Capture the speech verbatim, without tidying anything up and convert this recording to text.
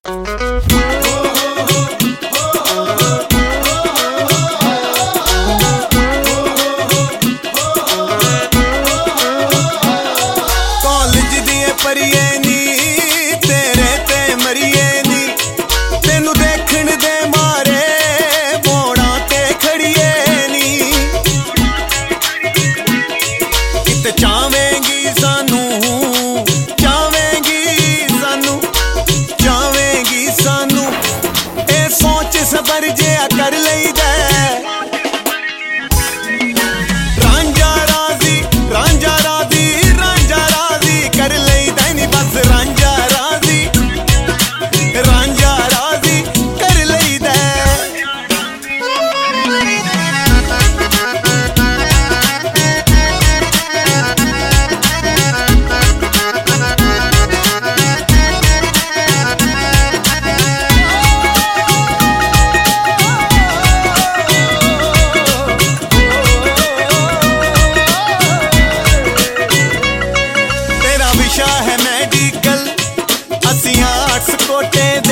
परिए नी तेरे ते मरिए नी तेनू देखण दे मारे बोड़ा ते खड़िए नी किते चावेंगी सानू चावेंगी सानू चावेंगी सानू ए सोच सबर जिया कर लई दे रांझा राजी रांझा राजी रांझा राजी कर लई बस रांझा राजी रांझा राजी कर लई दे तेरा विशा है मेडिकल असी आर्ट्स कोटे